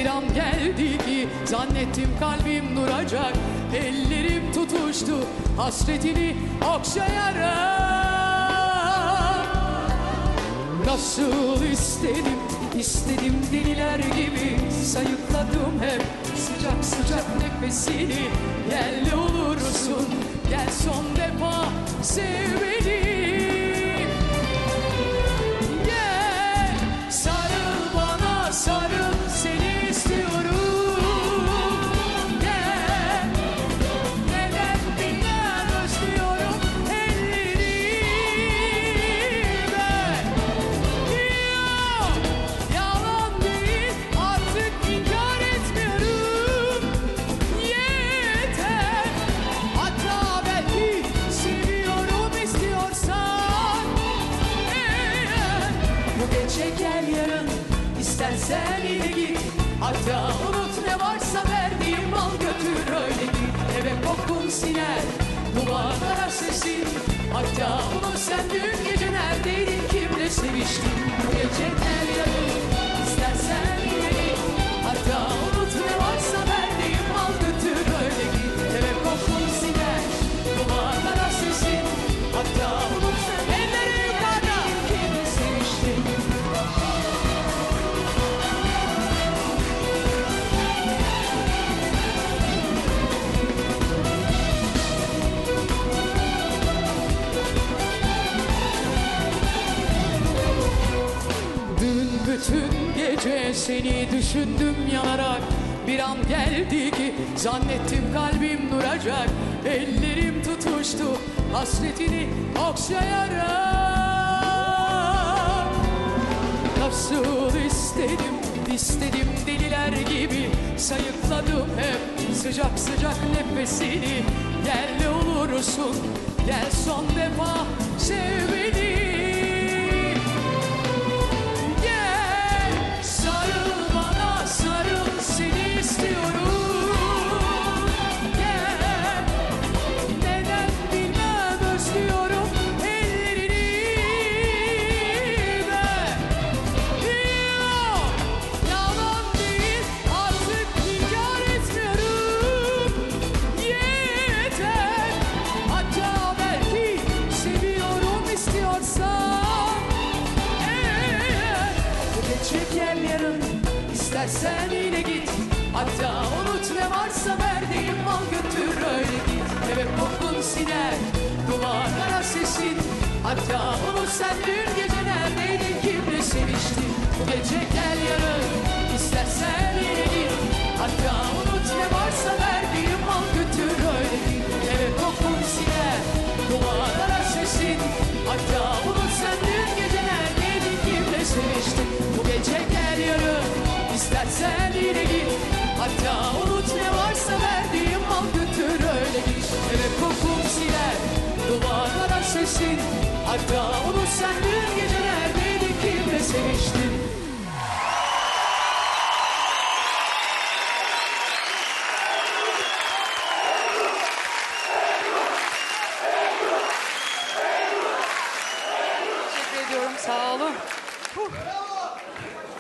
an geldi ki zannettim kalbim duracak. Ellerim tutuştu hasretini okşayarak. Nasıl istedim, istedim deliler gibi. Sayıkladım hep sıcak sıcak nefesini. Gel ne olursun, gel son defa sev beni. Gel sarıl bana, sarıl, seni istiyorum. Gel, neden bilmem özlüyorum ellerini. Yok, yalan değil, artık inkar etmiyorum. Yeter, hatta belki seviyorum istiyorsan. Eğer bu gece gel yarın, istersen yine git. Hatta unut ne varsa verdiğim al götür öyle git. Eve kokun siner, duvarlara sesin. Hatta unut sen dün gece neredeydin, kimle seviştin. Bu gece gel yarın, istersen yine git. Hatta unut ne varsa verdiğim al götür öyle git. Eve kokun siner, duvarlara sesin. Hatta unut sen elleri yukarıda, kimle seviştin. Dün bütün gece seni düşündüm yanarak. Bir an geldi ki zannettim kalbim duracak. Ellerim tutuştu hasretini okşayarak. Nasıl istedim, istedim deliler gibi. Sayıkladım hep sıcak sıcak nefesini. Gel ne olursun, gel son defa sev beni. Gel sarıl bana, sarıl, seni istiyorum. Gel, neden bilmem özlüyorum ellerini. Ver. Yok, yalan değil, artık inkar etmiyorum. Yeter, hatta belki seviyorum istiyorsan. Eğer bu gece gel yarın, istersen yine git. Hatta unut ne varsa verdiğim al götür öyle git. Eve kokun siner, duvarlara sesin. Hatta unut sen dün gece neredeydin, kimle seviştin. Bu gece gel yarın, istersen yine git. Hatta unut ne varsa verdiğim al götür öyle git. Eve kokun siner, duvarlara sesin. Hatta unut sen dün gece neredeydin, kimle seviştin. Bu gece gel yarın, istersen yine git. Hatta unut ne varsa verdiğim al götür öyle git. Eve kokun siner, duvarlara sesin. Hatta unut sen dün gece neredeydin, kimle seviştin. Teşekkür ediyorum, sağ olun.